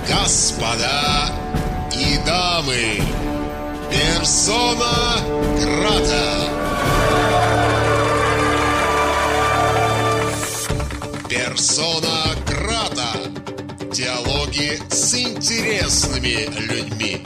Господа и дамы, персона грата. Персона грата. Диалоги с интересными людьми.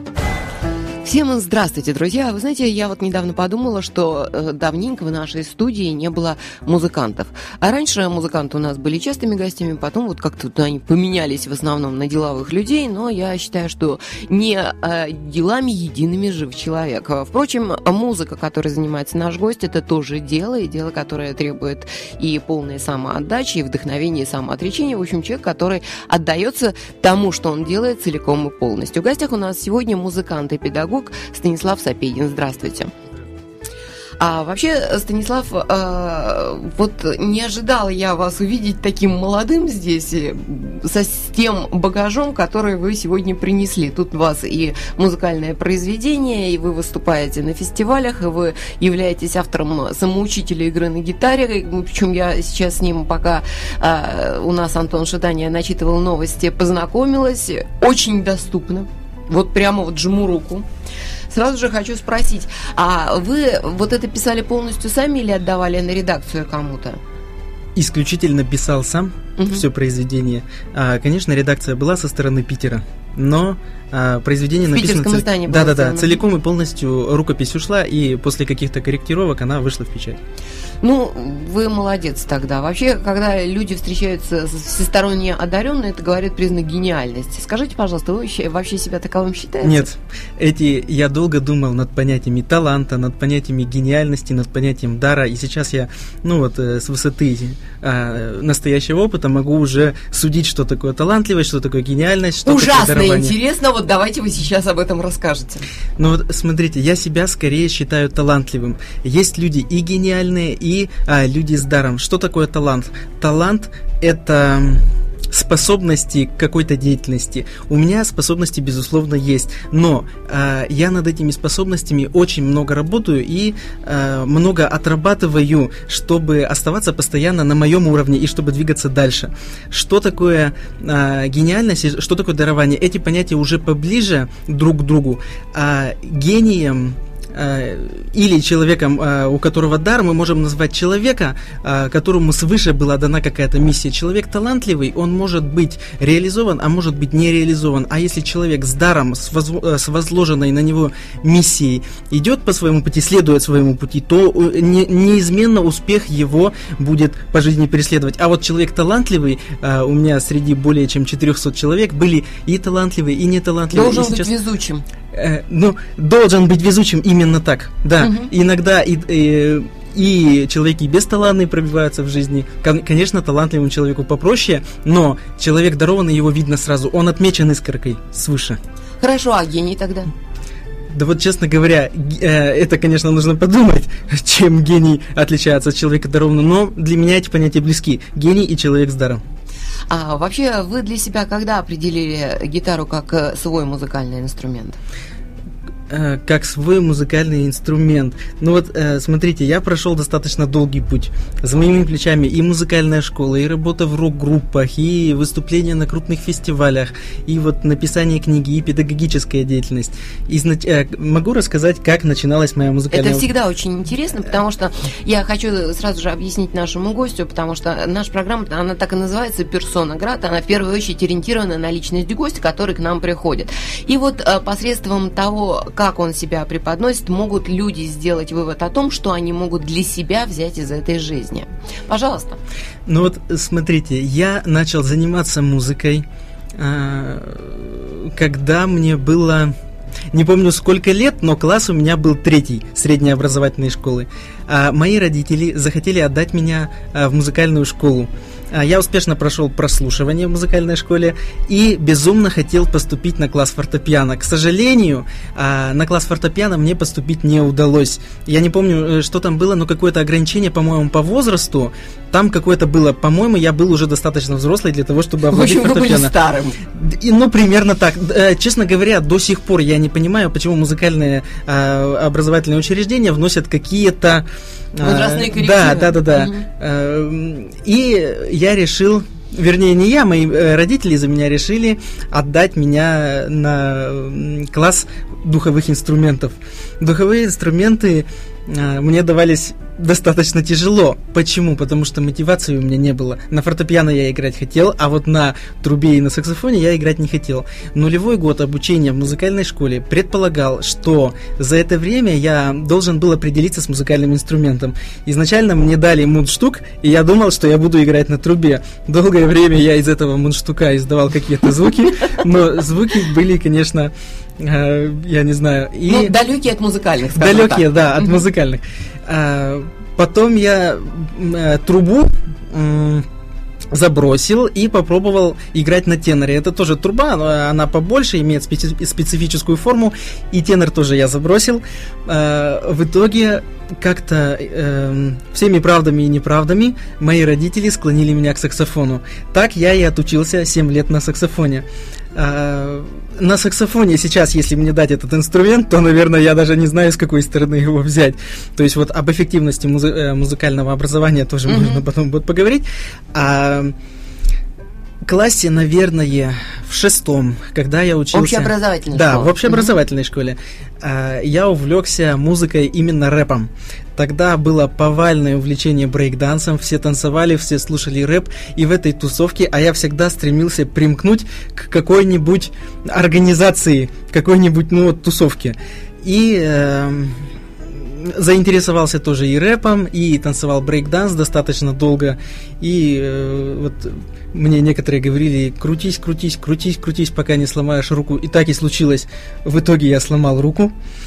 Всем здравствуйте, друзья! Вы знаете, я вот недавно подумала, что давненько в нашей студии не было музыкантов. А раньше музыканты у нас были частыми гостями, потом вот как-то они поменялись в основном на деловых людей, но я считаю, что не делами едиными жив человек. Впрочем, музыка, которой занимается наш гость, это тоже дело, и дело, которое требует и полной самоотдачи, и вдохновения, и самоотречения. В общем, человек, который отдается тому, что он делает целиком и полностью. В гостях у нас сегодня музыкант и педагог Станислав Сапегин. Здравствуйте. А вообще, Станислав, вот не ожидала я вас увидеть таким молодым здесь, с тем багажом, который вы сегодня принесли. Тут у вас и музыкальное произведение, и вы выступаете на фестивалях, и вы являетесь автором самоучителя игры на гитаре. Причем я сейчас с ним, пока у нас Антон Шатания начитывал новости, познакомилась. Очень доступно. Вот прямо вот жму руку. Сразу же хочу спросить, а вы вот это писали полностью сами или отдавали на редакцию кому-то? Исключительно писал сам все произведение. Конечно, редакция была со стороны Питера, но произведение написано... В питерском издании было сделано. Целиком и полностью рукопись ушла, и после каких-то корректировок она вышла в печать. Ну, вы молодец тогда. Вообще, когда люди встречаются всесторонне одаренные, это говорит признак гениальности. Скажите, пожалуйста, вы вообще себя таковым считаете? Нет. Я долго думал над понятиями таланта, над понятиями гениальности, над понятием дара, и сейчас я, с высоты настоящего опыта могу уже судить, что такое талантливость, что такое гениальность, что такое дарование. Ужасно интересно, вот давайте вы сейчас об этом расскажете. Смотрите, я себя скорее считаю талантливым. Есть люди и гениальные, и люди с даром. Что такое талант? Талант – это способности к какой-то деятельности. У меня способности, безусловно, есть, но я над этими способностями очень много работаю и много отрабатываю, чтобы оставаться постоянно на моем уровне и чтобы двигаться дальше. Что такое гениальность, что такое дарование? Эти понятия уже поближе друг к другу. Гением или человеком, у которого дар, мы можем назвать человека, которому свыше была дана какая-то миссия. Человек талантливый, он может быть реализован, а может быть не реализован. А если человек с даром, с возложенной на него миссией идет по своему пути, следует своему пути, то неизменно успех его будет по жизни преследовать. А вот человек талантливый, у меня среди более чем 400 человек были и талантливые, и неталантливые. Должен быть везучим. Должен быть везучим именно так, да. Иногда и человеки бесталантные пробиваются в жизни. Конечно, талантливому человеку попроще, но человек дарованный, его видно сразу. Он отмечен искоркой свыше. Хорошо, а гений тогда? Да вот, честно говоря, это, конечно, нужно подумать, чем гений отличается от человека дарованного, но для меня эти понятия близки. Гений и человек с даром. А вообще, вы для себя когда определили гитару как свой музыкальный инструмент? Как свой музыкальный инструмент. Смотрите, я прошел достаточно долгий путь. За моими плечами и музыкальная школа, и работа в рок-группах, и выступления на крупных фестивалях, и написание книги, и педагогическая деятельность. Могу рассказать, как начиналась моя музыкальная... Это всегда очень интересно, потому что я хочу сразу же объяснить нашему гостю, потому что наша программа, она так и называется «Персона грата», она в первую очередь ориентирована на личность гостя, который к нам приходит. И посредством того, как он себя преподносит, могут люди сделать вывод о том, что они могут для себя взять из этой жизни. Пожалуйста. Смотрите, я начал заниматься музыкой, когда мне было... Не помню, сколько лет, но класс у меня был 3 средней образовательной школы. Мои родители захотели отдать меня в музыкальную школу. Я успешно прошел прослушивание в музыкальной школе и безумно хотел поступить на класс фортепиано. К сожалению, на класс фортепиано мне поступить не удалось. Я не помню, что там было, но какое-то ограничение, по-моему, по возрасту. Там какое-то было, по-моему, я был уже достаточно взрослый для того, чтобы овладеть фортепиано. Вы были старым. Примерно так. Честно говоря, до сих пор я не понимаю, почему музыкальные образовательные учреждения вносят какие-то... Возрастные коррективы. Да. И я решил вернее, не я, мои родители за меня решили отдать меня на класс духовых инструментов. Духовые инструменты мне давались достаточно тяжело. Почему? Потому что мотивации у меня не было. На фортепиано я играть хотел, а вот на трубе и на саксофоне я играть не хотел. Нулевой год обучения в музыкальной школе предполагал, что за это время я должен был определиться с музыкальным инструментом. Изначально мне дали мундштук, и я думал, что я буду играть на трубе. Долгое время я из этого мундштука издавал какие-то звуки, но звуки были, конечно, я не знаю. Ну, далекие от музыкальных, скажем так. Далекие, да, от музыкальных. Потом я трубу забросил и попробовал играть на теноре. Это тоже труба, но она побольше, имеет специфическую форму, и тенор тоже я забросил. В итоге как-то всеми правдами и неправдами мои родители склонили меня к саксофону. Так я и отучился 7 лет на саксофоне. На саксофоне сейчас, если мне дать этот инструмент, то, наверное, я даже не знаю, с какой стороны его взять. То есть вот об эффективности музыкального образования тоже можно потом будет поговорить. В классе, наверное, в 6, когда я учился... Общеобразовательной школе. Да, школе. в общеобразовательной школе. Я увлекся музыкой именно рэпом. Тогда было повальное увлечение брейк-дансом, все танцевали, все слушали рэп, и в этой тусовке, а я всегда стремился примкнуть к какой-нибудь организации, какой-нибудь, тусовке. И заинтересовался тоже и рэпом, и танцевал брейк-данс достаточно долго, и вот мне некоторые говорили: крутись, крутись, крутись, крутись, пока не сломаешь руку. И так и случилось. В итоге я сломал руку.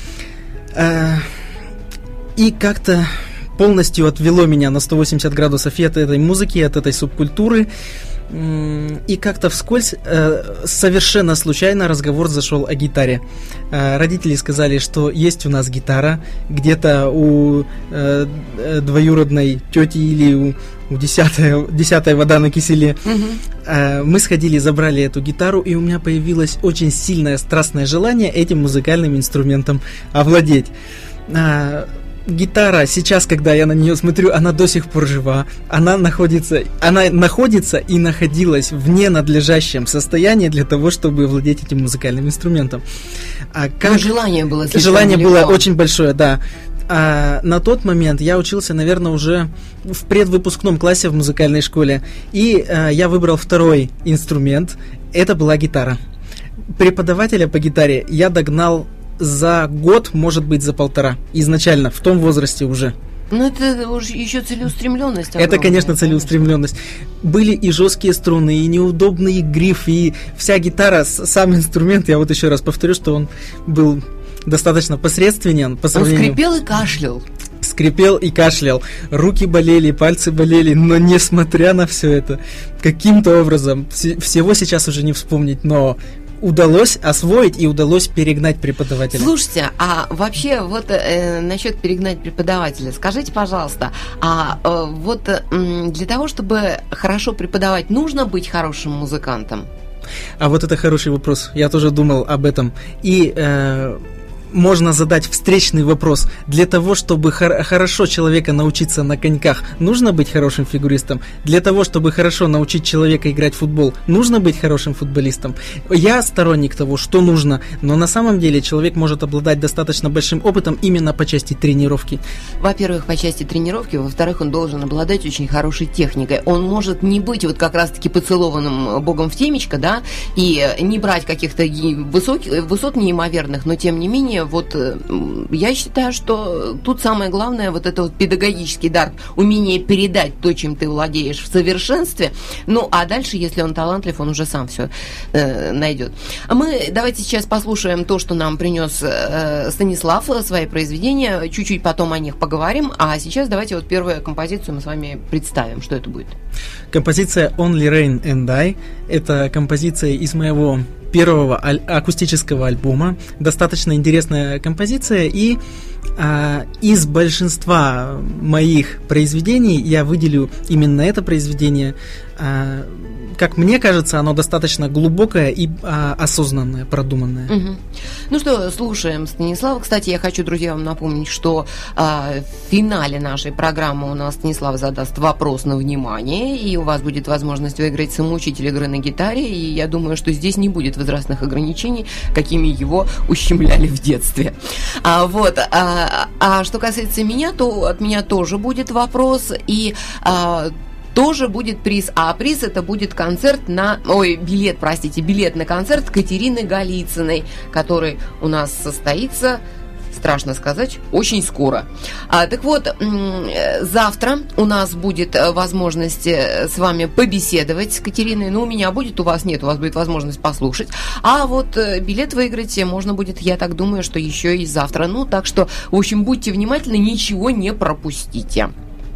И как-то полностью отвело меня на 180 градусов и от этой музыки, от этой субкультуры. И как-то вскользь, совершенно случайно, разговор зашел о гитаре. Родители сказали, что есть у нас гитара где-то у двоюродной тети или у десятой вода на киселе. Мы сходили, забрали эту гитару, и у меня появилось очень сильное страстное желание этим музыкальным инструментом овладеть. Гитара сейчас, когда я на нее смотрю, она до сих пор жива. Она находится и находилась в ненадлежащем состоянии для того, чтобы владеть этим музыкальным инструментом. Желание было очень большое, да. На тот момент я учился, наверное, уже в предвыпускном классе в музыкальной школе. И я выбрал второй инструмент. Это была гитара. Преподавателя по гитаре я догнал за год, может быть, за 1,5. Изначально, в том возрасте уже. Ну, это уже еще целеустремленность. Это, конечно, целеустремленность. Были и жесткие струны, и неудобный гриф, и вся гитара, сам инструмент, я вот еще раз повторю, что он был достаточно посредственен по сравнению... Он скрипел и кашлял. Скрипел и кашлял. Руки болели, пальцы болели, но несмотря на все это, каким-то образом, всего сейчас уже не вспомнить, но... удалось освоить и удалось перегнать преподавателя. Слушайте, а вообще вот насчет перегнать преподавателя, скажите, пожалуйста, для того, чтобы хорошо преподавать, нужно быть хорошим музыкантом? А вот это хороший вопрос. Я тоже думал об этом. И можно задать встречный вопрос. Для того, чтобы хорошо человека научиться на коньках, нужно быть хорошим фигуристом? Для того, чтобы хорошо научить человека играть в футбол, нужно быть хорошим футболистом? Я сторонник того, что нужно, но на самом деле человек может обладать достаточно большим опытом именно по части тренировки. Во-первых, по части тренировки, во-вторых, он должен обладать очень хорошей техникой. Он может не быть вот как раз-таки поцелованным богом в темечко, да, и не брать каких-то высот неимоверных, но тем не менее, вот я считаю, что тут самое главное вот это вот педагогический дар, умение передать то, чем ты владеешь в совершенстве. Ну, а дальше, если он талантлив, он уже сам все найдет. А мы давайте сейчас послушаем то, что нам принес Станислав, свои произведения, чуть-чуть потом о них поговорим, а сейчас давайте вот первую композицию мы с вами представим. Что это будет? Композиция Only Rain and I. Это композиция из моего первого акустического альбома. Достаточно интересная композиция, и из большинства моих произведений я выделю именно это произведение. как мне кажется, оно достаточно глубокое и осознанное, продуманное. Угу. Ну что, слушаем Станислава. Кстати, я хочу, друзья, вам напомнить, что в финале нашей программы у нас Станислав задаст вопрос на внимание, и у вас будет возможность выиграть самоучитель игры на гитаре, и я думаю, что здесь не будет возрастных ограничений, какими его ущемляли в детстве. А что касается меня, то от меня тоже будет вопрос, и тоже будет приз. А приз это будет билет на концерт Катерины Голицыной, который у нас состоится, страшно сказать, очень скоро. Так вот, завтра у нас будет возможность с вами побеседовать с Катериной. Ну, у меня будет, у вас нет, у вас будет возможность послушать. А вот билет выиграть можно будет, я так думаю, что еще и завтра. Ну, так что, в общем, будьте внимательны, ничего не пропустите.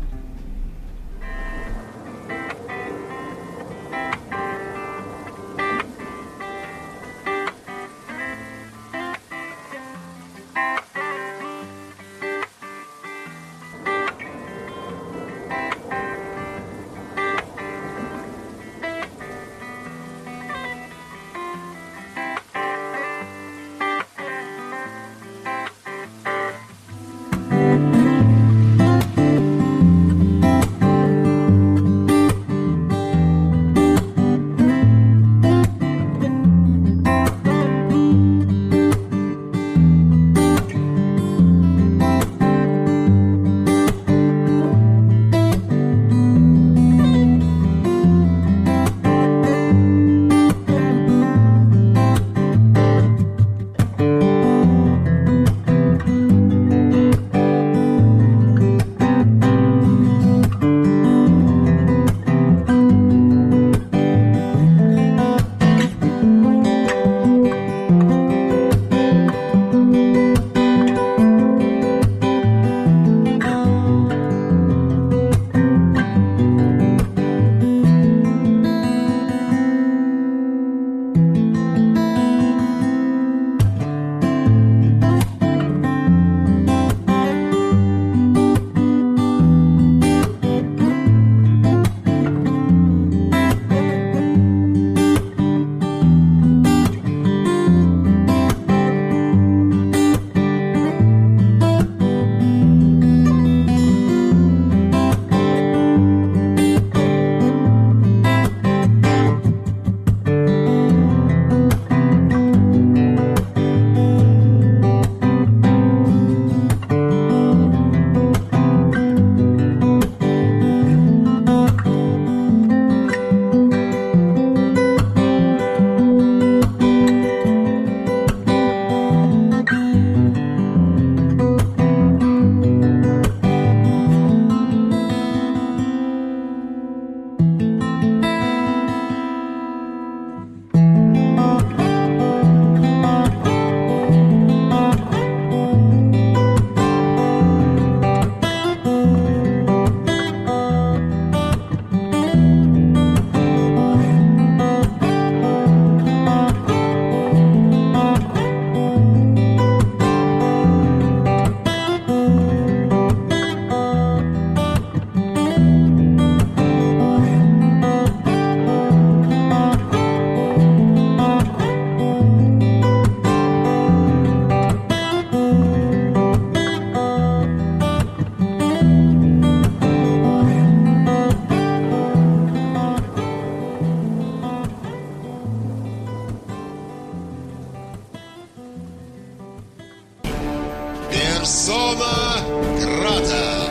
Персона грата.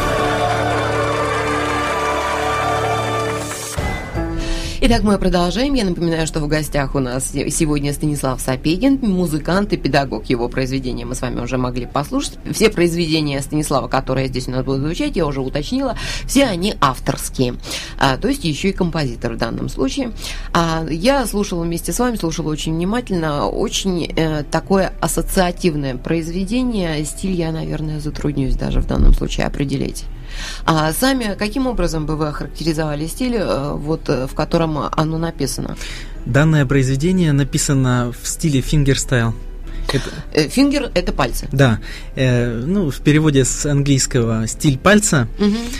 Итак, мы продолжаем. Я напоминаю, что в гостях у нас сегодня Станислав Сапегин, музыкант и педагог. Его произведения мы с вами уже могли послушать. Все произведения Станислава, которые здесь у нас будут звучать, я уже уточнила, все они авторские. То есть еще и композитор в данном случае. Я слушала вместе с вами, слушала очень внимательно. Очень такое ассоциативное произведение. Стиль я, наверное, затруднюсь даже в данном случае определить. А сами каким образом бы вы охарактеризовали стиль, вот, в котором оно написано? Данное произведение написано в стиле фингерстайл. Фингер – это пальцы. Да. В переводе с английского «стиль пальца».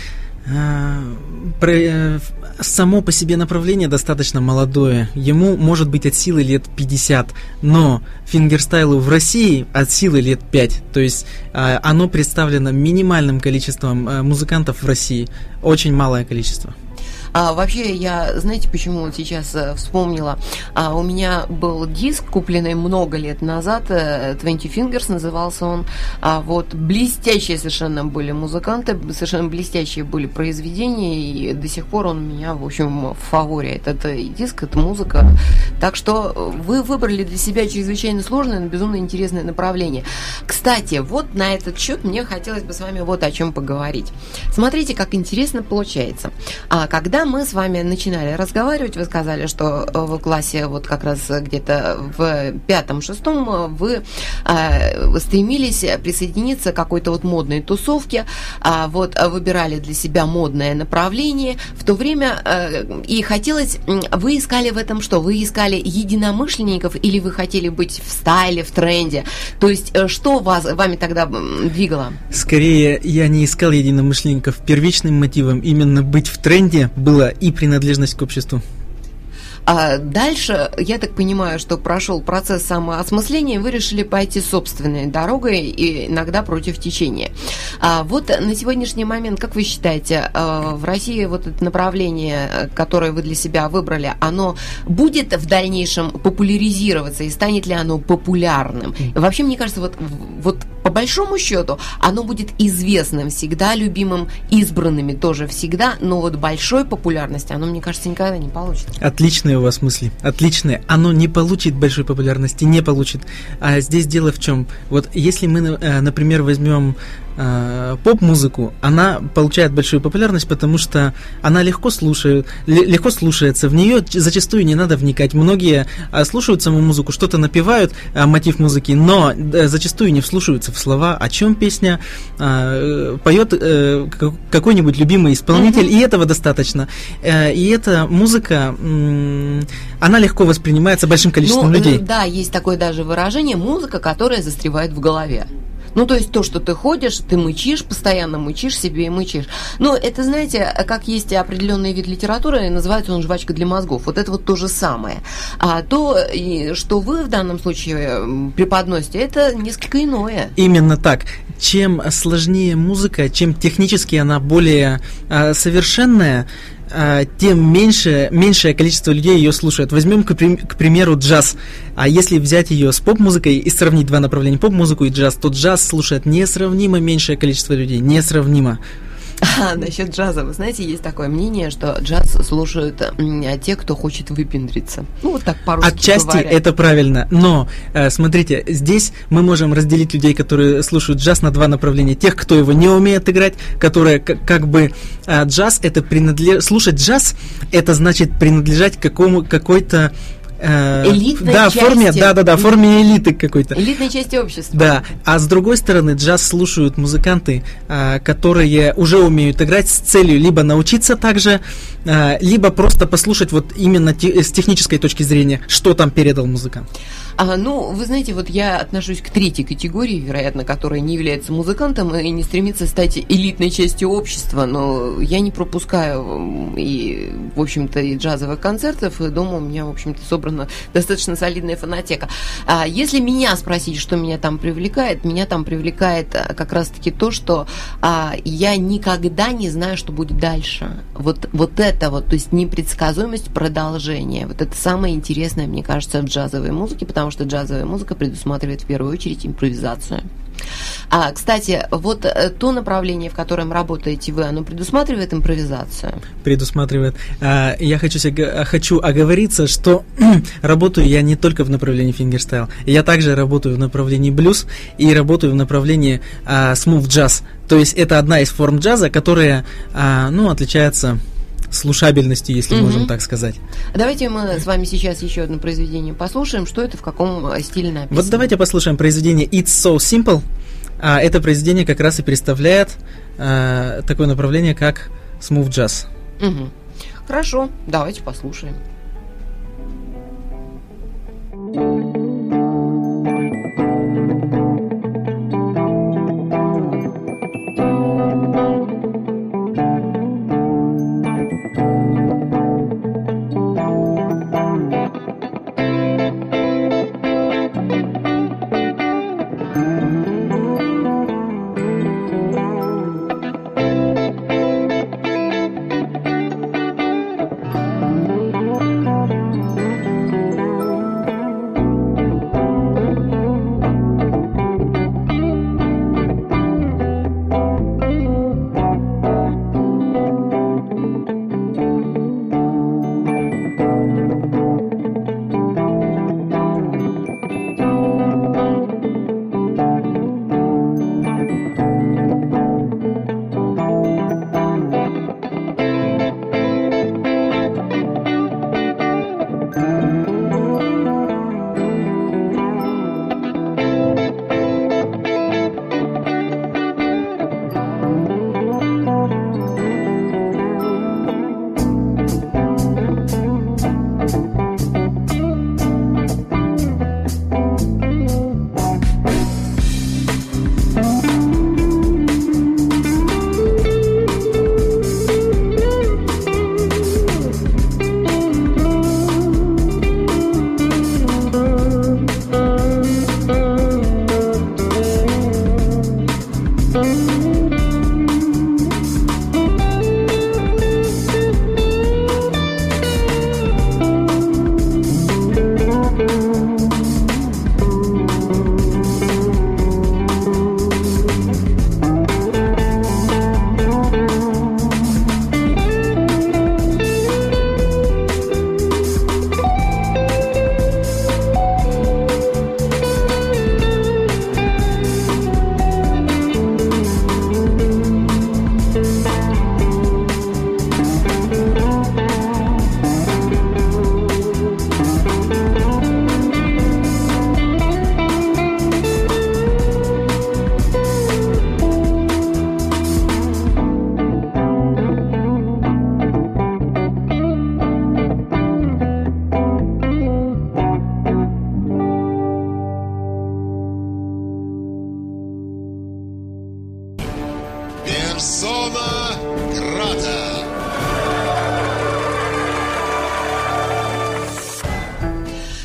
Само по себе направление достаточно молодое. Ему может быть от силы лет 50, но фингерстайлу в России от силы лет 5. То есть оно представлено минимальным количеством музыкантов в России. Очень малое количество. Вообще, я, знаете, почему вот сейчас вспомнила? У меня был диск, купленный много лет назад, 20 Fingers назывался он. Вот блестящие совершенно были музыканты, совершенно блестящие были произведения, и до сих пор он у меня, в общем, в фаворе. Это диск, это музыка. Так что вы выбрали для себя чрезвычайно сложное, но безумно интересное направление. Кстати, вот на этот счет мне хотелось бы с вами вот о чем поговорить. Смотрите, как интересно получается. Когда мы с вами начинали разговаривать, вы сказали, что в классе вот как раз где-то в 5-6 вы стремились присоединиться к какой-то вот модной тусовке, вот выбирали для себя модное направление в то время, и хотелось, вы искали в этом что? Вы искали единомышленников или вы хотели быть в стайле, в тренде? То есть что вами тогда двигало? Скорее, я не искал единомышленников. Первичным мотивом именно быть в тренде была и принадлежность к обществу. А дальше, я так понимаю, что прошел процесс самоосмысления, вы решили пойти собственной дорогой и иногда против течения. Вот на сегодняшний момент, как вы считаете, в России вот это направление, которое вы для себя выбрали, оно будет в дальнейшем популяризироваться и станет ли оно популярным? Вообще, мне кажется, вот по большому счету оно будет известным всегда, любимым, избранными тоже всегда, но вот большой популярности оно, мне кажется, никогда не получит. Отличные у вас мысли, отличные. Оно не получит большой популярности, не получит. А здесь дело в чем? Вот если мы, например, возьмем поп-музыку, она получает большую популярность, потому что она легко слушается, в нее зачастую не надо вникать. Многие слушают саму музыку, что-то напевают, мотив музыки, но зачастую не вслушиваются в слова, о чем песня, поет какой-нибудь любимый исполнитель, и этого достаточно. И эта музыка, она легко воспринимается большим количеством людей. Да, есть такое даже выражение: музыка, которая застревает в голове. Ну, то есть то, что ты ходишь, ты мычишь, постоянно мычишь себе и мычишь. Но это, знаете, как есть определенный вид литературы, называется он жвачка для мозгов. Вот это вот то же самое. А то, что вы в данном случае преподносите, это несколько иное. Именно так. Чем сложнее музыка, чем технически она более совершенная, тем меньшее количество людей ее слушают. Возьмем, к примеру, джаз. А если взять ее с поп-музыкой и сравнить два направления, поп-музыку и джаз, то джаз слушает несравнимо меньшее количество людей. Несравнимо. Насчет джаза, вы знаете, есть такое мнение, что джаз слушают те, кто хочет выпендриться. Ну, вот так по-русски отчасти говоря. Это правильно, но, смотрите, здесь мы можем разделить людей, которые слушают джаз, на два направления. Тех, кто его не умеет играть, которые как бы джаз, это слушать джаз, это значит принадлежать какой-то элитной части. Форме элиты какой-то. Элитной части общества. Да, а с другой стороны, джаз слушают музыканты, которые уже умеют играть с целью либо научиться также, либо просто послушать вот именно с технической точки зрения, что там передал музыкант. Ну, вы знаете, вот я отношусь к третьей категории, вероятно, которая не является музыкантом и не стремится стать элитной частью общества, но я не пропускаю и, в общем-то, и джазовых концертов, и дома у меня, в общем-то, собрана достаточно солидная фонотека. Если меня спросить, что меня там привлекает как раз-таки то, что я никогда не знаю, что будет дальше. Вот это вот, то есть непредсказуемость продолжения. Вот это самое интересное, мне кажется, в джазовой музыке, потому что джазовая музыка предусматривает в первую очередь импровизацию. Кстати, вот то направление, в котором работаете вы, оно предусматривает импровизацию? Предусматривает. Я хочу оговориться, что работаю я не только в направлении фингерстайл. Я также работаю в направлении блюз и работаю в направлении смув джаз. То есть это одна из форм джаза, которая отличается слушабельностью, если можем так сказать. Давайте мы с вами сейчас еще одно произведение послушаем. Что это, в каком стиле написано? Вот давайте послушаем произведение It's So Simple. Это произведение как раз и представляет такое направление, как smooth jazz. Угу. Хорошо, давайте послушаем.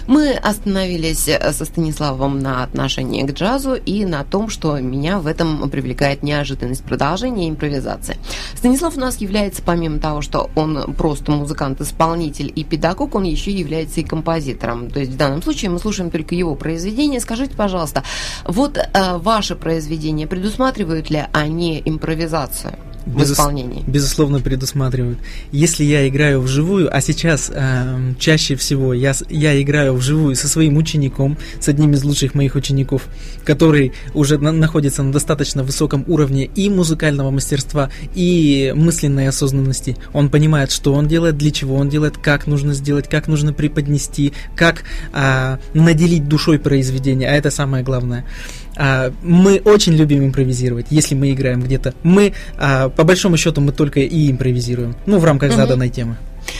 Мы остановились со Станиславом на отношении к джазу и на том, что меня в этом привлекает неожиданность продолжения и импровизации. Станислав у нас является, помимо того, что он просто музыкант, исполнитель и педагог, он еще является и композитором. То есть в данном случае мы слушаем только его произведения. Скажите, пожалуйста, вот ваши произведения, предусматривают ли они импровизацию в исполнении? Безусловно, предусматривают. Если я играю вживую, а сейчас чаще всего я играю вживую со своим учеником, с одним из лучших моих учеников, который уже находится на достаточно высоком уровне и музыкального мастерства, и мысленной осознанности. Он понимает, что он делает, для чего он делает, как нужно сделать, как нужно преподнести, как наделить душой произведение, а это самое главное. Мы очень любим импровизировать, если мы играем где-то. Мы, по большому счету, мы только и импровизируем, в рамках заданной темы.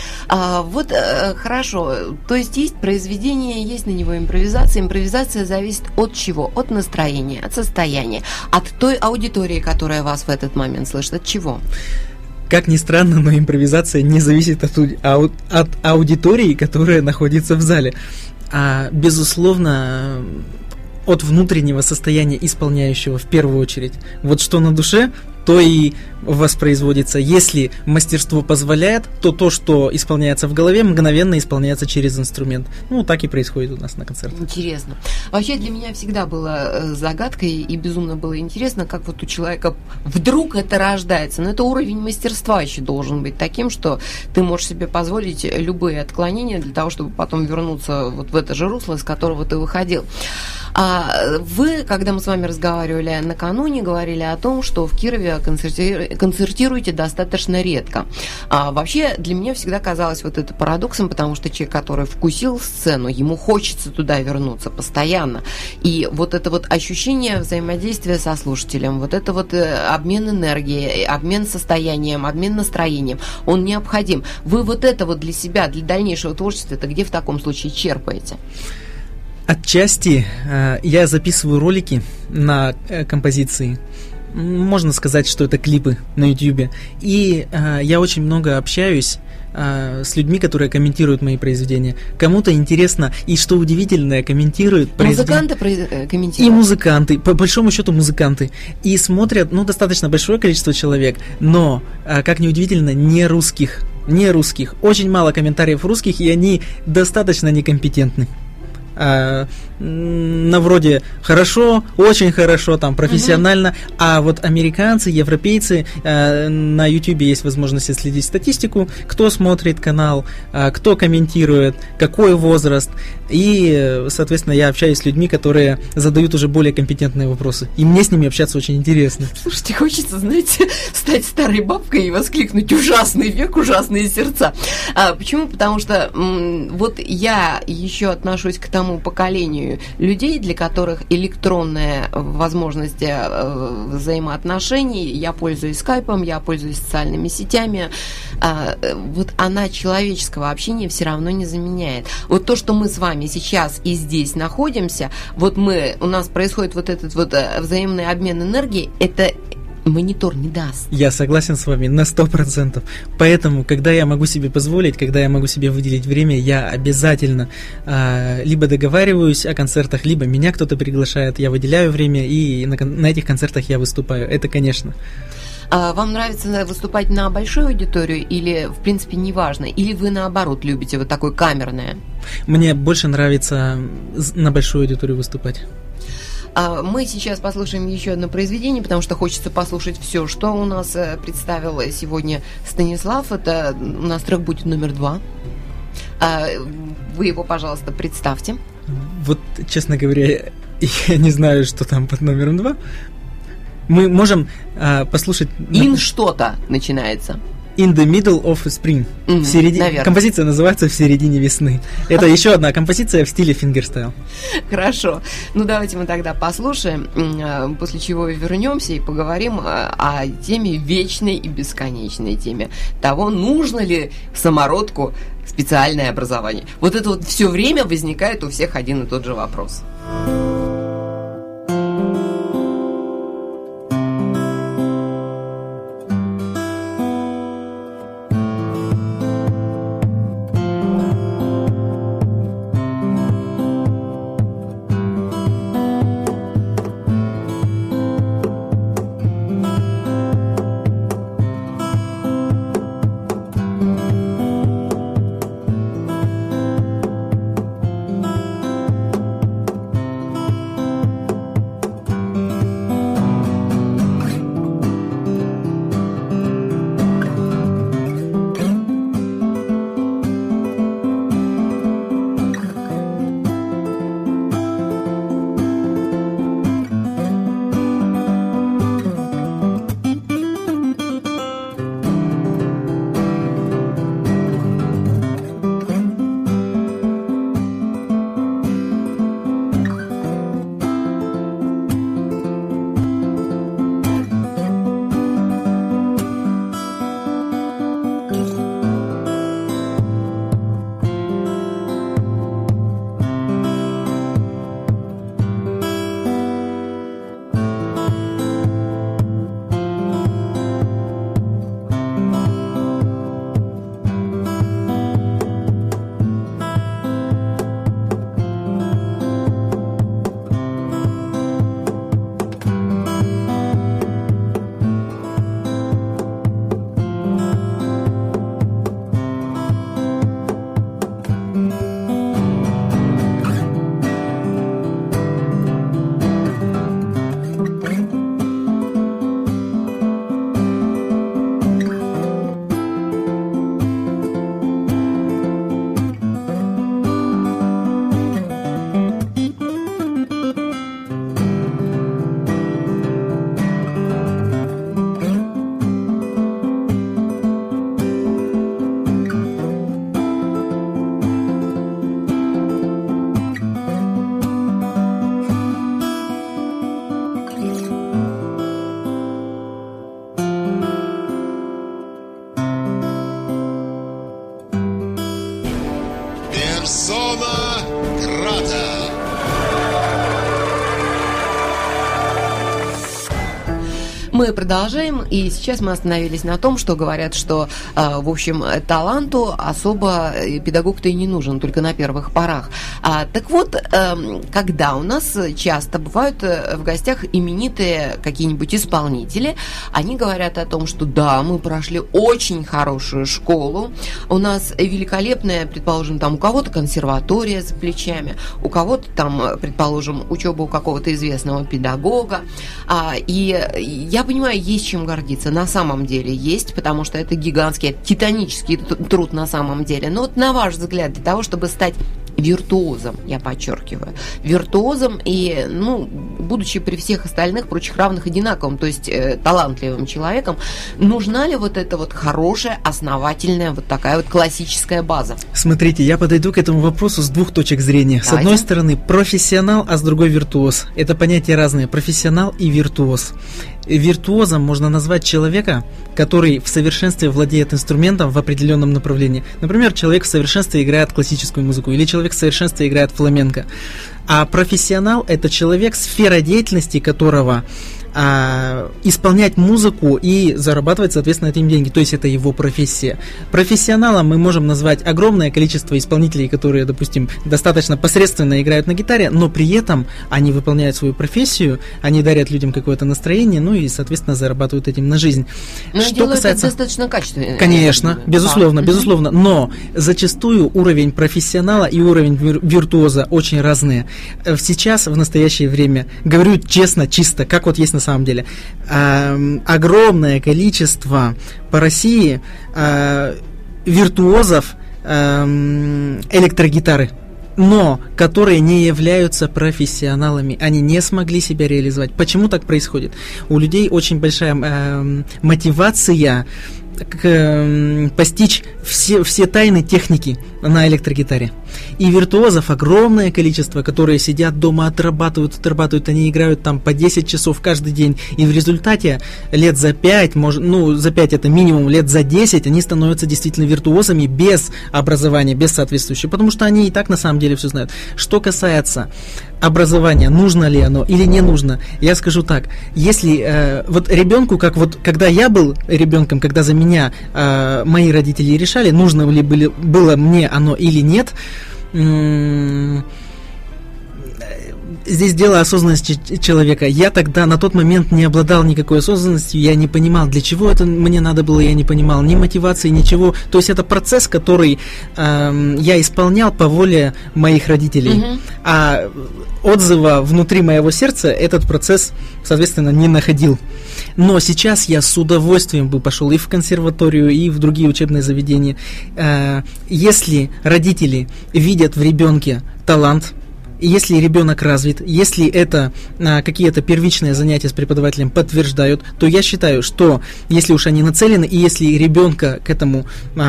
Хорошо, то есть произведение, есть на него импровизация. Импровизация зависит от чего? От настроения, от состояния, от той аудитории, которая вас в этот момент слышит, от чего? Как ни странно, но импровизация не зависит от аудитории, которая находится в зале. Безусловно, от внутреннего состояния исполняющего в первую очередь. Вот что на душе, то и воспроизводится. Если мастерство позволяет, то, что исполняется в голове, мгновенно исполняется через инструмент. Так и происходит у нас на концертах. Интересно. Вообще для меня всегда было загадкой и безумно было интересно, как вот у человека вдруг это рождается. Но это уровень мастерства еще должен быть таким, что ты можешь себе позволить любые отклонения для того, чтобы потом вернуться вот в это же русло, из которого ты выходил. Вы, когда мы с вами разговаривали накануне, говорили о том, что в Кирове концертируете достаточно редко. Вообще для меня всегда казалось вот это парадоксом, потому что человек, который вкусил сцену, ему хочется туда вернуться постоянно. И вот это вот ощущение взаимодействия со слушателем, вот это вот обмен энергией, обмен состоянием, обмен настроением, он необходим. Вы вот это вот для себя, для дальнейшего творчества, это где в таком случае черпаете? Отчасти я записываю ролики на композиции. Можно сказать, что это клипы на YouTube. И я очень много общаюсь с людьми, которые комментируют мои произведения. Кому-то интересно, и что удивительное, комментируют произведения. Музыканты комментируют? И музыканты, по большому счету музыканты. И смотрят, достаточно большое количество человек, но, как ни удивительно, не русских. Очень мало комментариев русских, и они достаточно некомпетентны. На вроде хорошо, очень хорошо, там профессионально, а вот американцы, европейцы, на YouTube есть возможность следить статистику, кто смотрит канал, кто комментирует, какой возраст, и, соответственно, я общаюсь с людьми, которые задают уже более компетентные вопросы, и мне с ними общаться очень интересно. Слушайте, хочется, знаете, стать старой бабкой и воскликнуть: ужасный век, ужасные сердца. Почему? Потому что вот я еще отношусь к тому поколению людей, для которых электронная возможность взаимоотношений, я пользуюсь скайпом, я пользуюсь социальными сетями, вот она человеческого общения все равно не заменяет. Вот то, что мы с вами сейчас и здесь находимся, у нас происходит вот этот вот взаимный обмен энергией, это монитор не даст. Я согласен с вами на 100%. Поэтому, когда я могу себе позволить, когда я могу себе выделить время, я обязательно либо договариваюсь о концертах, либо меня кто-то приглашает, я выделяю время, и на этих концертах я выступаю. Это, конечно. Вам нравится выступать на большую аудиторию или, в принципе, неважно? Или вы, наоборот, любите вот такое камерное? Мне больше нравится на большую аудиторию выступать. Мы сейчас послушаем еще одно произведение, потому что хочется послушать все, что у нас представил сегодня Станислав. Это у нас трек будет номер 2. Вы его, пожалуйста, представьте. Вот, честно говоря, я не знаю, что там под номером 2. Мы можем послушать... Что-то начинается. In the middle of spring. Композиция называется «В середине весны». Это еще одна композиция в стиле фингерстайл. Хорошо. Давайте мы тогда послушаем, после чего вернемся и поговорим о теме вечной и бесконечной теме того, нужно ли самородку специальное образование. Вот это вот все время возникает у всех один и тот же вопрос. Мы продолжаем, и сейчас мы остановились на том, что говорят, что, в общем, таланту особо педагог-то и не нужен, только на первых порах. Так вот, когда у нас часто бывают в гостях именитые какие-нибудь исполнители, они говорят о том, что да, мы прошли очень хорошую школу, у нас великолепная, предположим, там у кого-то консерватория за плечами, у кого-то там, предположим, учеба у какого-то известного педагога, и я понимаю, есть чем гордиться, на самом деле есть, потому что это гигантский, титанический труд на самом деле. Но вот на ваш взгляд, для того, чтобы стать виртуозом, я подчеркиваю, виртуозом и, будучи при всех остальных прочих равных одинаковым, то есть талантливым человеком, нужна ли вот эта вот хорошая, основательная, вот такая вот классическая база? Смотрите, я подойду к этому вопросу с двух точек зрения. Давайте. С одной стороны, профессионал, а с другой виртуоз. Это понятия разные, профессионал и виртуоз. Виртуозом можно назвать человека, который в совершенстве владеет инструментом в определенном направлении. Например, человек в совершенстве играет классическую музыку, или человек в совершенстве играет фламенко. А профессионал – это человек, сфера деятельности которого исполнять музыку и зарабатывать, соответственно, этим деньги. То есть это его профессия. Профессионалом мы можем назвать огромное количество исполнителей, которые, допустим, достаточно посредственно играют на гитаре, но при этом они выполняют свою профессию, они дарят людям какое-то настроение, и, соответственно, зарабатывают этим на жизнь. Но что касается... это достаточно качественно. Конечно, безусловно. Но зачастую уровень профессионала и уровень виртуоза очень разные. Сейчас, в настоящее время, говорю честно, чисто, как вот есть на самом деле, огромное количество по России виртуозов электрогитары, но которые не являются профессионалами, они не смогли себя реализовать. Почему так происходит? У людей очень большая мотивация постичь все тайны техники на электрогитаре. И виртуозов огромное количество, которые сидят дома, отрабатывают, они играют там по 10 часов каждый день, и в результате лет за 5, за 5 это минимум, лет за 10 они становятся действительно виртуозами без образования, без соответствующего, потому что они и так на самом деле все знают. Что касается образования, нужно ли оно или не нужно, я скажу так, если вот ребенку, как вот когда я был ребенком, когда за меня мои родители решали, нужно ли было мне оно или нет, здесь дело осознанности человека. Я тогда на тот момент не обладал никакой осознанностью, я не понимал, для чего это мне надо было, я не понимал ни мотивации, ничего. То есть это процесс, который я исполнял по воле моих родителей. А отзыва внутри моего сердца этот процесс, соответственно, не находил. Но сейчас я с удовольствием бы пошел и в консерваторию, и в другие учебные заведения. Если родители видят в ребенке талант, если ребенок развит, если это какие-то первичные занятия с преподавателем подтверждают, то я считаю, что если уж они нацелены, и если ребенка к этому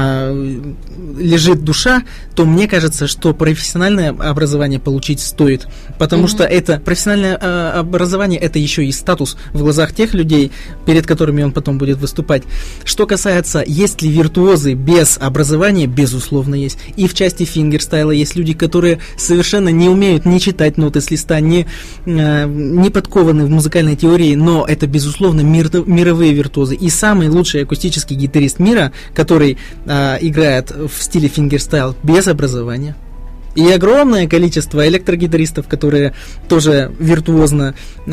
лежит душа, то мне кажется, что профессиональное образование получить стоит. Потому что это профессиональное образование, это еще и статус в глазах тех людей, перед которыми он потом будет выступать. Что касается, есть ли виртуозы без образования, безусловно есть. И в части фингерстайла есть люди, которые совершенно не умеют не читать ноты с листа, не подкованы в музыкальной теории, но это, безусловно, мировые виртуозы. И самый лучший акустический гитарист мира, который играет в стиле фингерстайл без образования. И огромное количество электрогитаристов, которые тоже виртуозно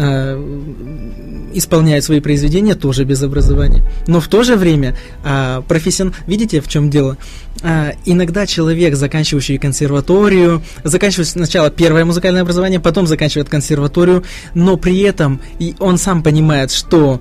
исполняют свои произведения, тоже без образования. Но в то же время видите, в чем дело? Иногда человек, заканчивающий консерваторию, заканчивает сначала первое музыкальное образование, потом заканчивает консерваторию, но при этом он сам понимает, что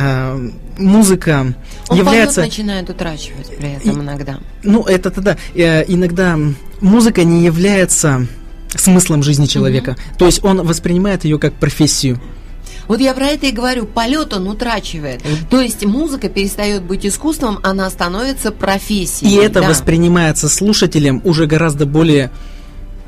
музыка является... Он начинает утрачивать при этом иногда. Это да. Иногда музыка не является смыслом жизни человека. То есть он воспринимает ее как профессию. Вот я про это и говорю, полет он утрачивает. То есть музыка перестает быть искусством, она становится профессией. И это воспринимается слушателем уже гораздо более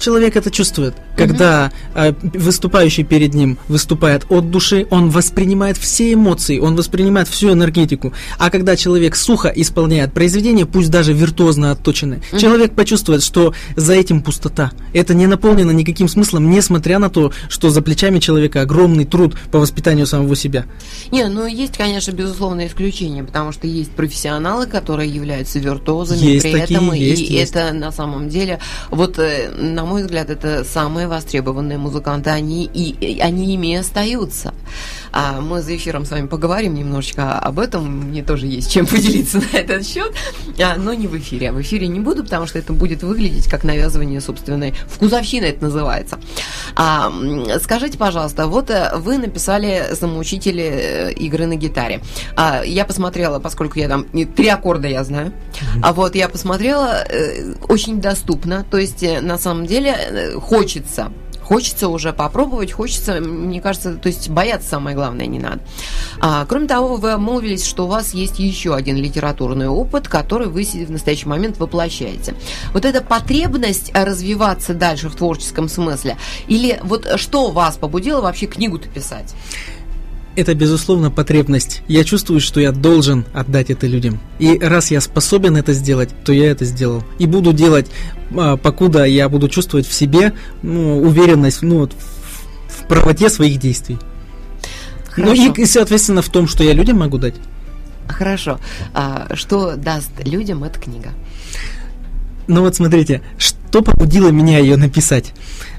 Человек это чувствует. Когда выступающий перед ним выступает от души, он воспринимает все эмоции, он воспринимает всю энергетику. А когда человек сухо исполняет произведение, пусть даже виртуозно отточенное, человек почувствует, что за этим пустота. Это не наполнено никаким смыслом, несмотря на то, что за плечами человека огромный труд по воспитанию самого себя. Не, ну есть, конечно, безусловно, исключения, потому что есть профессионалы, которые являются виртуозами, Есть при такие, этом, есть, и есть. это на самом деле, вот на мой взгляд, это самые востребованные музыканты, они ими и остаются. Мы за эфиром с вами поговорим немножечко об этом, мне тоже есть чем поделиться на этот счет, но не в эфире. В эфире не буду, потому что это будет выглядеть как навязывание собственной вкусовщины, это называется. Скажите, пожалуйста, вот вы написали «Самоучитель игры на гитаре». Я посмотрела, поскольку я там 3 аккорда я знаю, вот я посмотрела, очень доступно, то есть на самом деле хочется уже попробовать, хочется, мне кажется, то есть бояться самое главное не надо. Кроме того, вы обмолвились, что у вас есть еще один литературный опыт, который вы в настоящий момент воплощаете. Вот эта потребность развиваться дальше в творческом смысле, или вот что вас побудило вообще книгу-то писать? Это, безусловно, потребность. Я чувствую, что я должен отдать это людям. И раз я способен это сделать, то я это сделал. И буду делать, покуда я буду чувствовать в себе уверенность в правоте своих действий. Хорошо. И, соответственно, в том, что я людям могу дать. Хорошо. Что даст людям эта книга? Ну вот смотрите, что побудило меня ее написать?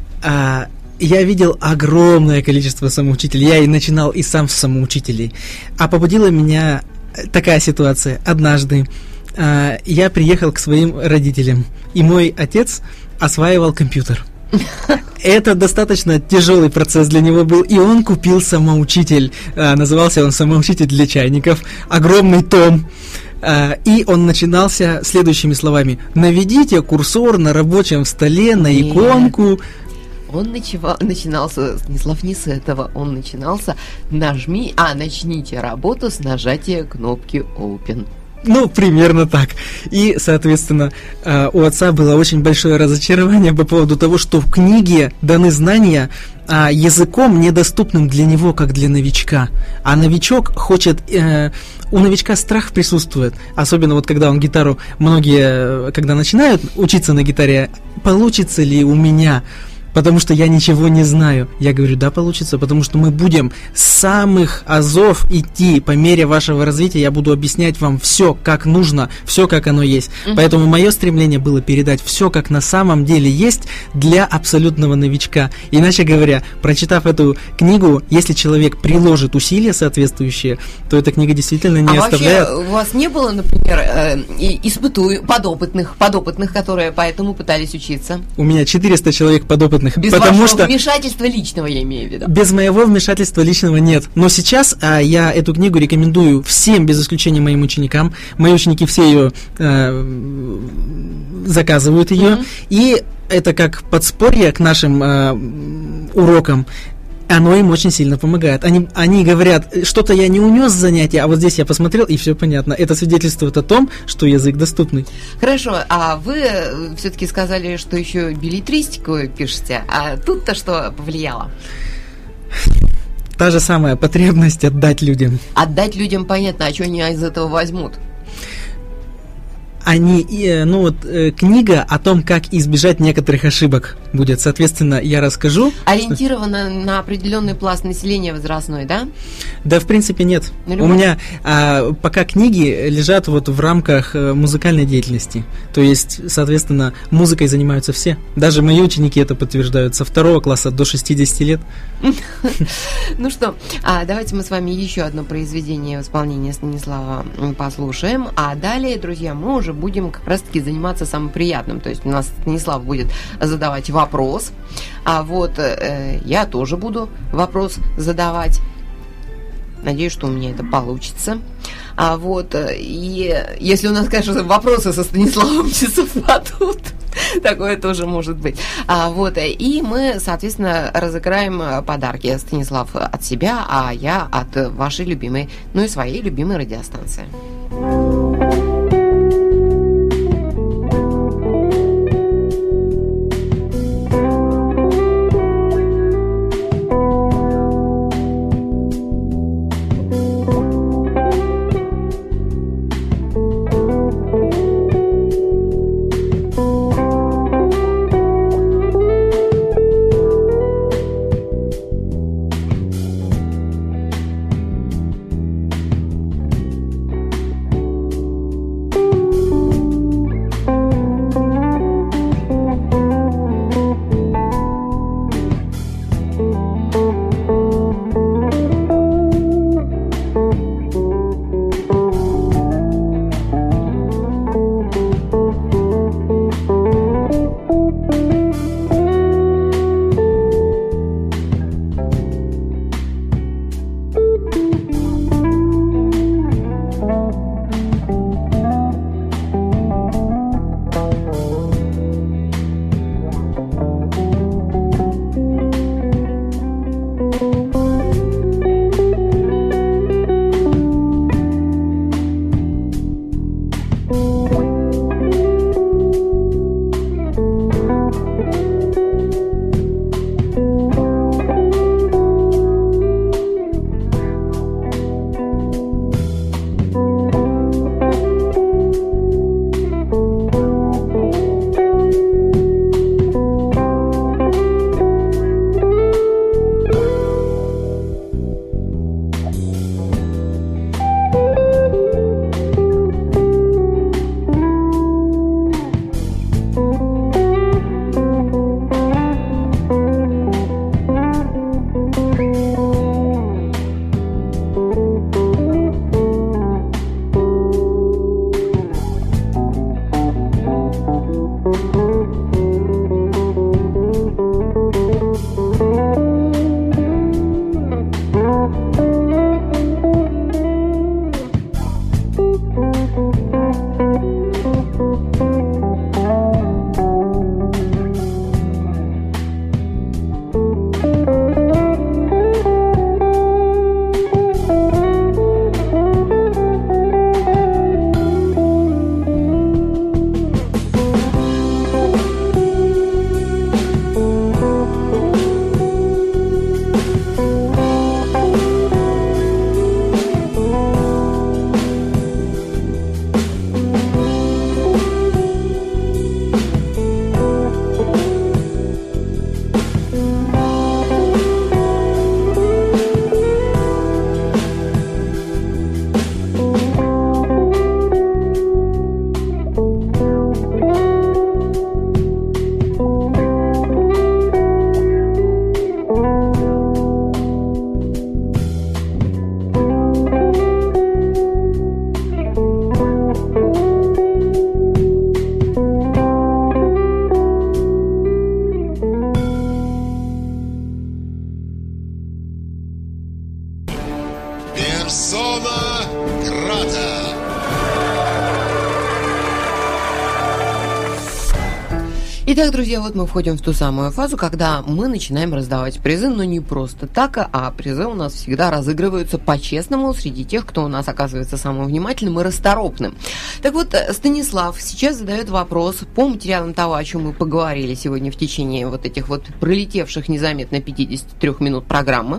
Я видел огромное количество самоучителей. Я и начинал и сам с самоучителей. А побудила меня такая ситуация. Однажды я приехал к своим родителям, и мой отец осваивал компьютер. Это достаточно тяжелый процесс для него был, и он купил самоучитель. Назывался он «Самоучитель для чайников». Огромный том. И он начинался следующими словами: «Наведите курсор на рабочем столе на иконку». Он начинался, Станислав, не с этого, он начинался начните работу с нажатия кнопки Open. Ну, примерно так. И, соответственно, у отца было очень большое разочарование по поводу того, что в книге даны знания языком, недоступным для него, как для новичка. А новичок хочет... У новичка страх присутствует. Особенно вот когда он гитару... Многие, когда начинают учиться на гитаре, получится ли у меня... Потому что я ничего не знаю. Я говорю, да, получится, потому что мы будем с самых азов идти по мере вашего развития. Я буду объяснять вам все, как нужно, все, как оно есть. Поэтому мое стремление было передать все, как на самом деле есть для абсолютного новичка. Иначе говоря, прочитав эту книгу, если человек приложит усилия соответствующие, то эта книга действительно не оставляет... Вообще у вас не было, например, подопытных, которые поэтому пытались учиться? У меня 400 человек подопытных. Без вашего вмешательства личного, я имею в виду. Без моего вмешательства личного нет. Но сейчас я эту книгу рекомендую всем, без исключения моим ученикам. Мои ученики все ее заказывают ее. И это как подспорье к нашим урокам. Оно им очень сильно помогает. Они говорят, что-то я не унес с занятия, а вот здесь я посмотрел, и все понятно. Это свидетельствует о том, что язык доступный. Хорошо, а вы все-таки сказали, что еще беллетристику пишете, а тут-то что повлияло? Та же самая потребность отдать людям. Отдать людям понятно, а что они из этого возьмут? Книга о том, как избежать некоторых ошибок будет. Соответственно, я расскажу. Ориентирована на определенный пласт населения возрастной, да? Да, в принципе, нет. У меня пока книги лежат вот в рамках музыкальной деятельности. То есть, соответственно, музыкой занимаются все. Даже мои ученики это подтверждают. Со 2 класса до 60 лет. Ну что, давайте мы с вами еще одно произведение в исполнении Станислава послушаем. А далее, друзья, мы уже будем как раз-таки заниматься самым приятным. То есть у нас Станислав будет задавать вопрос, а вот я тоже буду вопрос задавать. Надеюсь, что у меня это получится. И если у нас, конечно, вопросы со Станиславом не совпадут, такое тоже может быть. И мы, соответственно, разыграем подарки. Станислав от себя, а я от вашей любимой, и своей любимой радиостанции. Персона грата. Итак, друзья, вот мы входим в ту самую фазу, когда мы начинаем раздавать призы, но не просто так, а призы у нас всегда разыгрываются по-честному среди тех, кто у нас оказывается самым внимательным и расторопным. Так вот, Станислав сейчас задает вопрос по материалам того, о чем мы поговорили сегодня в течение вот этих вот пролетевших незаметно 53 минут программы.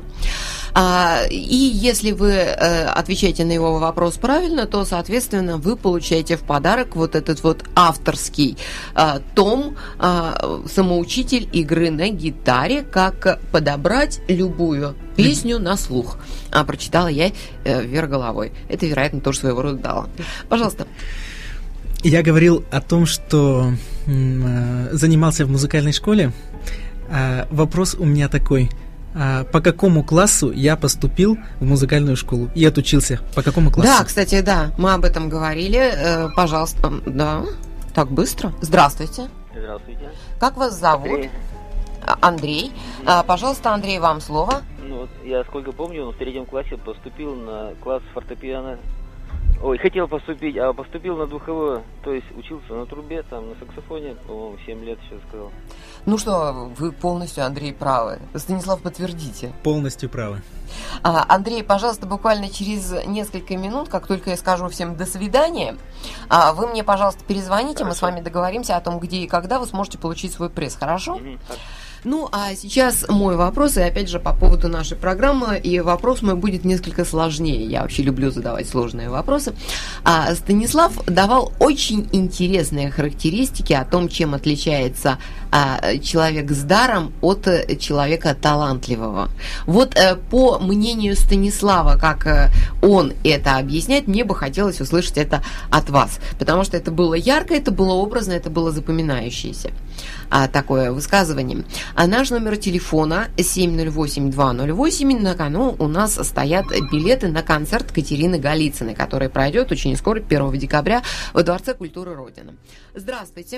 И если вы отвечаете на его вопрос правильно, то, соответственно, вы получаете в подарок вот этот вот авторский том «Самоучитель игры на гитаре. Как подобрать любую песню на слух». Прочитала я вверх головой. Это, вероятно, тоже своего рода дала. Пожалуйста. Я говорил о том, что занимался в музыкальной школе. Вопрос у меня такой. По какому классу я поступил в музыкальную школу и отучился? По какому классу? Да, кстати, да, мы об этом говорили. Пожалуйста, да. Так быстро. Здравствуйте. Здравствуйте. Как вас зовут? Андрей. Пожалуйста, Андрей, вам слово. Ну, вот я сколько помню, в 3 классе поступил на класс фортепиано. Ой, хотел поступить, а поступил на духовое. То есть учился на трубе, там, на саксофоне, по-моему, 7 лет сейчас сказал. Ну что, вы полностью, Андрей, правы. Станислав, подтвердите. Полностью правы. Андрей, пожалуйста, буквально через несколько минут, как только я скажу всем «до свидания», вы мне, пожалуйста, перезвоните, хорошо. Мы с вами договоримся о том, где и когда вы сможете получить свой приз, хорошо? Ну, а сейчас мой вопрос, и опять же по поводу нашей программы, и вопрос мой будет несколько сложнее. Я вообще люблю задавать сложные вопросы. Станислав давал очень интересные характеристики о том, чем отличается человек с даром от человека талантливого. Вот по мнению Станислава, как он это объясняет, мне бы хотелось услышать это от вас, потому что это было ярко, это было образно, это было запоминающееся такое высказывание. А наш номер телефона 708-208. На кону у нас стоят билеты на концерт Катерины Голицыной, который пройдет очень скоро, 1 декабря, во Дворце культуры Родина. Здравствуйте.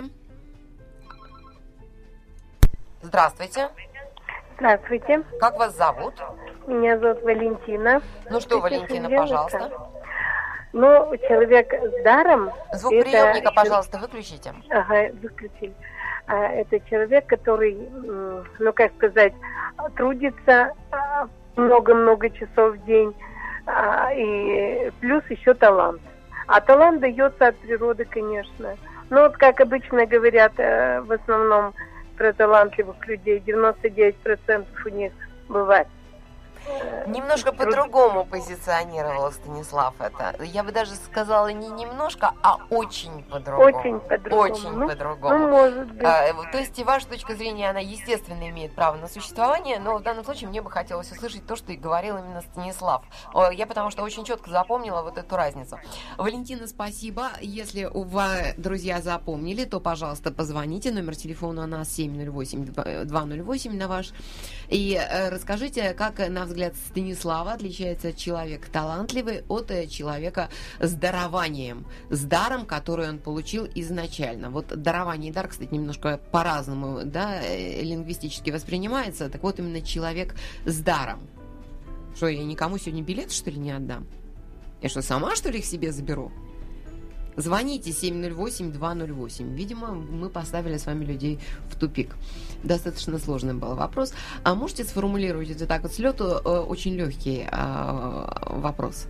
Здравствуйте. Здравствуйте. Как вас зовут? Меня зовут Валентина. Ну что, Валентина, пожалуйста. Ну, человек с даром... Звук приемника, пожалуйста, выключите. Ага, выключили. Это человек, который, ну, как сказать, трудится много-много часов в день, и плюс еще талант. А талант дается от природы, конечно. Но вот, как обычно говорят, в основном про талантливых людей, 99% у них бывает. Немножко по-другому позиционировал Станислав это. Я бы даже сказала не немножко, а очень по-другому. Очень по-другому. Очень по-другому. Ну, может быть. То есть и ваша точка зрения, она, естественно, имеет право на существование, но в данном случае мне бы хотелось услышать то, что и говорил именно Станислав. Я потому что очень четко запомнила вот эту разницу. Валентина, спасибо. Если вы, друзья, запомнили, то, пожалуйста, позвоните. Номер телефона у нас 708-208 на ваш. И расскажите, как, на взгляд Станислава, отличается человек талантливый от человека с дарованием, с даром, который он получил изначально. Вот дарование и дар, кстати, немножко по-разному, да, лингвистически воспринимается. Так вот, именно человек с даром. Что, я никому сегодня билет, что ли, не отдам? Я что, сама, что ли, их себе заберу? Звоните 708-208. Видимо, мы поставили с вами людей в тупик. Достаточно сложный был вопрос. А можете сформулировать это так вот с лету? Очень легкий вопрос.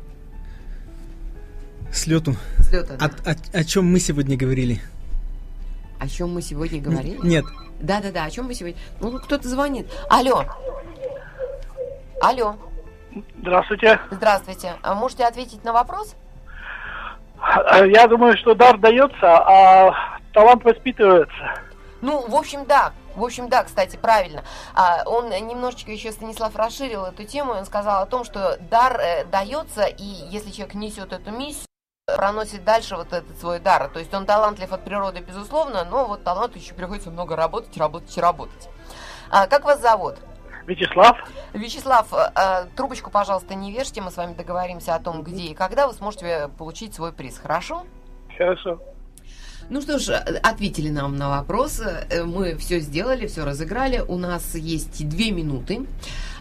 С лету? С лету, да. О чем мы сегодня говорили? О чем мы сегодня говорили? Нет. Да-да-да, о чем мы сегодня... Ну, кто-то звонит. Алло. Алло. Здравствуйте. Здравствуйте. А можете ответить на вопрос? Я думаю, что дар дается, а талант воспитывается. Ну, в общем, да, кстати, правильно. Он немножечко еще, Станислав, расширил эту тему, он сказал о том, что дар дается, и если человек несет эту миссию, проносит дальше вот этот свой дар. То есть он талантлив от природы, безусловно, но вот таланту еще приходится много работать. Как вас зовут? Вячеслав. Вячеслав, трубочку, пожалуйста, не вешайте, мы с вами договоримся о том, где и когда вы сможете получить свой приз, хорошо? Хорошо. Ну что ж, ответили нам на вопрос, мы все сделали, все разыграли, у нас есть 2 минуты.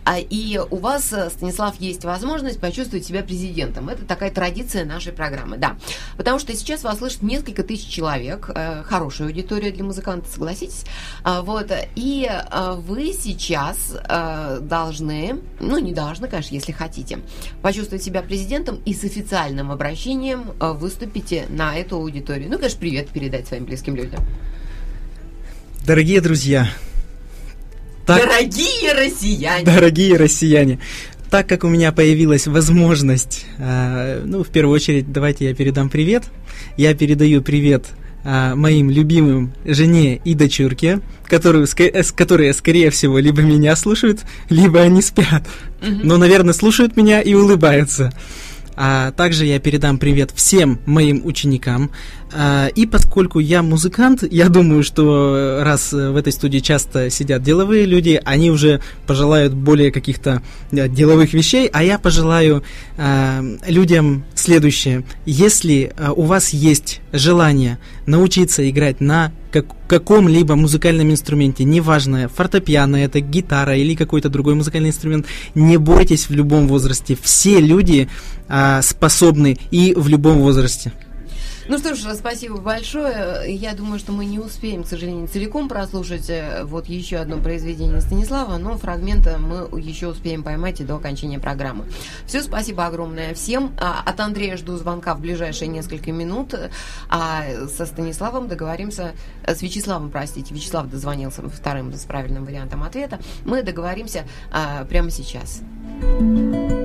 И у вас, Станислав, есть возможность почувствовать себя президентом. Это такая традиция нашей программы, да. Потому что сейчас вас слышит несколько тысяч человек, хорошая аудитория для музыканта, согласитесь. Вот. И вы сейчас должны, ну не должны, конечно, если хотите, почувствовать себя президентом и с официальным обращением выступите на эту аудиторию. Ну, конечно, привет передать своим близким людям. Дорогие друзья, Дорогие россияне! Дорогие россияне, так как у меня появилась возможность, в первую очередь, давайте я передам привет. Я передаю привет моим любимым жене и дочурке, которые, скорее всего, либо меня слушают, либо они спят. Но, наверное, слушают меня и улыбаются. А также я передам привет всем моим ученикам. И поскольку я музыкант, я думаю, что раз в этой студии часто сидят деловые люди, они уже пожелают более каких-то деловых вещей, а я пожелаю людям следующее. Если у вас есть желание научиться играть на каком-либо музыкальном инструменте, неважно, фортепиано, это гитара или какой-то другой музыкальный инструмент, не бойтесь в любом возрасте. Все люди способны и в любом возрасте. Ну что ж, спасибо большое. Я думаю, что мы не успеем, к сожалению, целиком прослушать вот еще одно произведение Станислава, но фрагменты мы еще успеем поймать и до окончания программы. Все, спасибо огромное всем. От Андрея жду звонка в ближайшие несколько минут, а со Станиславом договоримся, с Вячеславом, простите, Вячеслав дозвонился вторым с правильным вариантом ответа, мы договоримся прямо сейчас.